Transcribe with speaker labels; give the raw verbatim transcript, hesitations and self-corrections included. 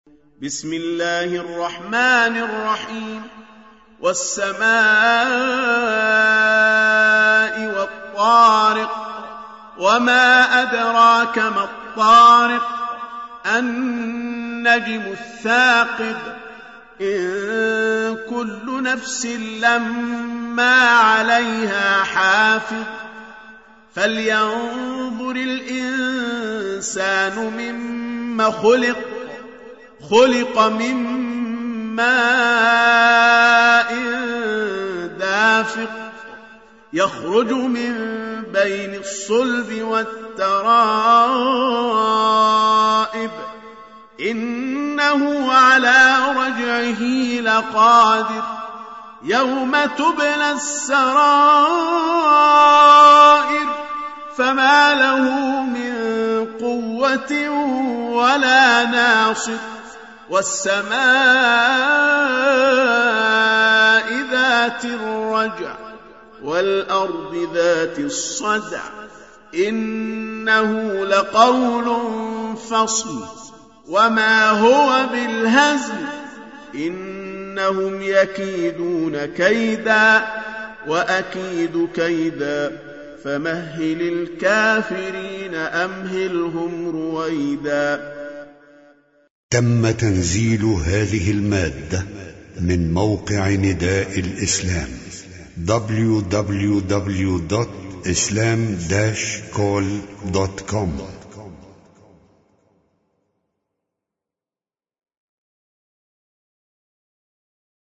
Speaker 1: بسم الله الرحمن الرحيم. والسماء والطارق وما أدراك ما الطارق النجم الثاقب إن كل نفس لما عليها حافظ فلينظر الإنسان مما خلق خلق من ماء دافق يخرج من بين الصلب والترائب إنه على رجعه لقادر يوم تبلى السرائر فما له من قوة ولا ناصر والسماء ذات الرجع والأرض ذات الصدع إنه لقول فصل وما هو بالهزل إنهم يكيدون كيدا وأكيد كيدا فمهل الكافرين أمهلهم رويدا.
Speaker 2: تم تنزيل هذه المادة من موقع نداء الإسلام دبليو دبليو دبليو دوت إسلام داش كول دوت كوم.